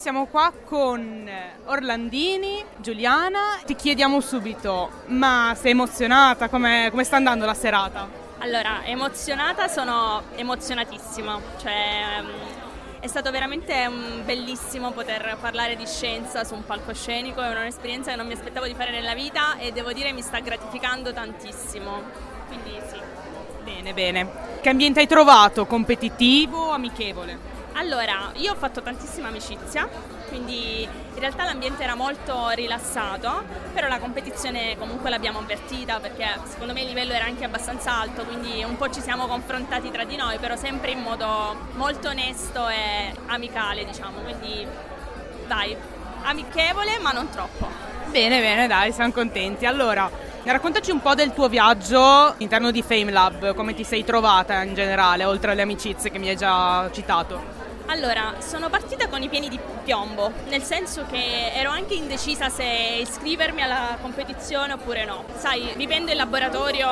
Siamo qua con Orlandini, Giuliana, ti chiediamo subito, ma sei emozionata? Come sta andando la serata? Allora, emozionata, sono emozionatissima, è stato veramente bellissimo poter parlare di scienza su un palcoscenico, è un'esperienza che non mi aspettavo di fare nella vita e devo dire mi sta gratificando tantissimo, quindi sì. Bene, bene. Che ambiente hai trovato? Competitivo, amichevole? Allora, io ho fatto tantissima amicizia, quindi in realtà l'ambiente era molto rilassato, però la competizione comunque l'abbiamo avvertita perché secondo me il livello era anche abbastanza alto, quindi un po' ci siamo confrontati tra di noi, però sempre in modo molto onesto e amicale, diciamo, quindi dai, amichevole ma non troppo. Bene, bene, dai, siamo contenti. Allora, raccontaci un po' del tuo viaggio all'interno di FameLab, come ti sei trovata in generale, oltre alle amicizie che mi hai già citato. Allora, sono partita con i piedi di piombo, nel senso che ero anche indecisa se iscrivermi alla competizione oppure no. Sai, vivendo in laboratorio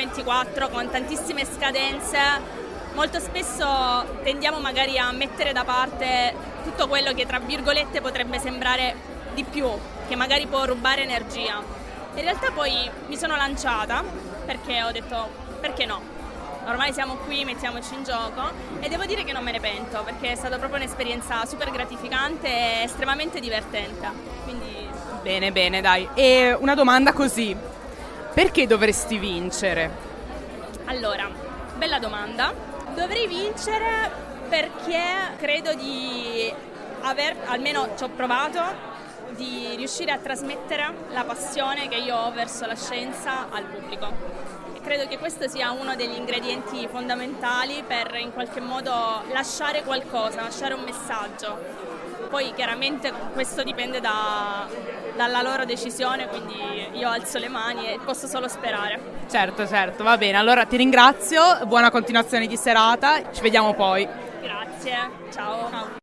H24 con tantissime scadenze, molto spesso tendiamo magari a mettere da parte tutto quello che tra virgolette potrebbe sembrare di più, che magari può rubare energia. In realtà poi mi sono lanciata perché ho detto perché no? Ormai siamo qui, mettiamoci in gioco e devo dire che non me ne pento perché è stata proprio un'esperienza super gratificante e estremamente divertente. Quindi... Bene, bene, dai. E una domanda così, perché dovresti vincere? Allora, bella domanda. Dovrei vincere perché credo di almeno ci ho provato, di riuscire a trasmettere la passione che io ho verso la scienza al pubblico. Credo che questo sia uno degli ingredienti fondamentali per in qualche modo lasciare qualcosa, lasciare un messaggio. Poi chiaramente questo dipende dalla loro decisione, quindi io alzo le mani e posso solo sperare. Certo, va bene. Allora ti ringrazio, buona continuazione di serata, ci vediamo poi. Grazie, ciao.